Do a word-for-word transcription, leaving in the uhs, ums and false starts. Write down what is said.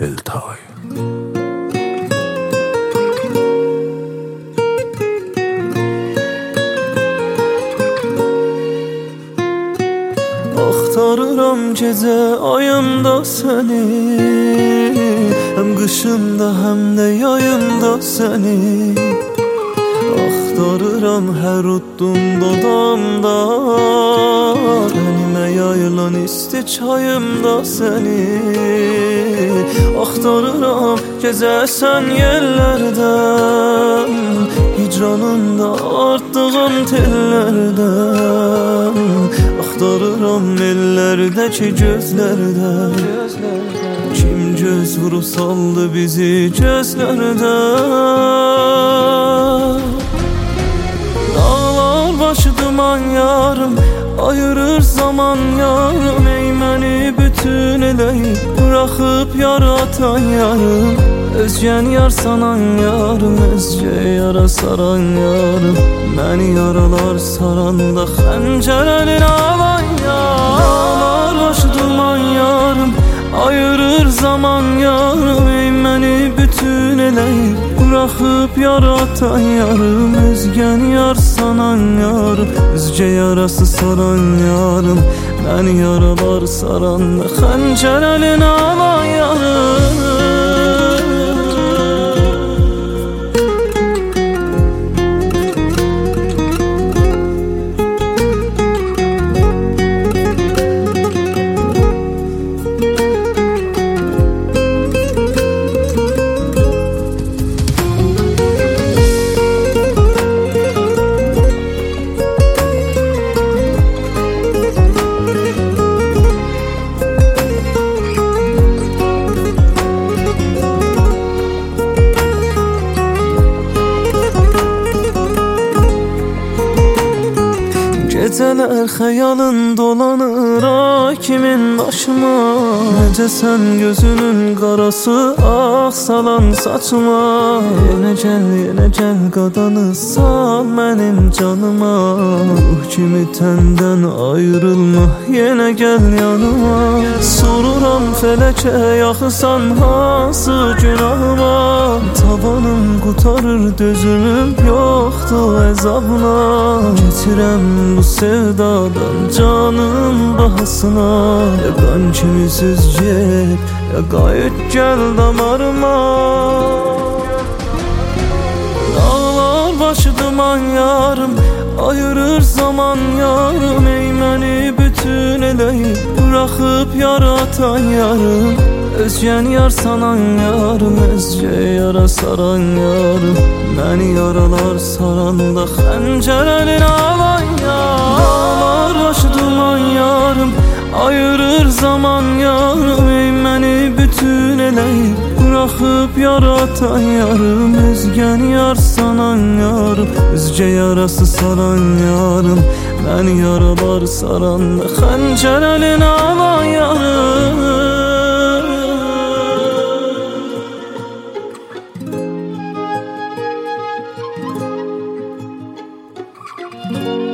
Eltay. Axtarıram gece ayımda seni, hem kışımda hem de yayımda seni. Axtarıram her utdum dodamda, benimə yayılan isti çayımda seni. Axtarıram gecə sən yerlərdən, hicranında artdığım tellərdən. Axtarıram ellərdəki gözlərdən, kim göz vurub saldı bizi gözlərdən. Dağlar başı duman yarım, ayırır zaman yarım. Ey məni bütün eləyib bıraxıb yaratan yarım, özgən yar sanan yarım, özgə yara saran yarım. Məni yaralar saranda xəncər əlin alan yarım. Dağlar başı duman yarım, ayırır zaman yarım. Ey məni bütün eləyib bıraxıb yaratan yarım, özgən yar sanan yarım, özgə yarası saran yarım. Məni yaralar saranda xəncər əlin alan yarım. Gecələr xəyalın dolanır ay kimin başıma. Necə sən gözünün qarası ağ salan saçıma. Yenə gəl, yenə gəl qadanı sal mənim canıma. Ruh kimi təndən ayrılma, yenə gəl yanıma. Soruram fələkə yaxısan hansı günahıma. Tavanım qutarır dözümüm yoxdur əzabına. Getirəm bu sevdadan canım bahasına. Ya qan kimi söz get, ya qayıt gəl damarıma. Dağlar başı duman yarım, ayırır zaman yarım. Ey məni bütün eləyib bıraxıb yaratan yarım, özgən yar sanan yarım, özgə yara saran yarım. Məni yaralar saranda xəncər əlin alan yarım. Dağlar başı duman yarım, ayırır zaman yarım. Ey məni bütün eləyib bıraxıb yaratan yarım, özgən yar sanan yarım, özgə yarası saran yarım. Məni yaralar saranda xəncər əlin alan yarım.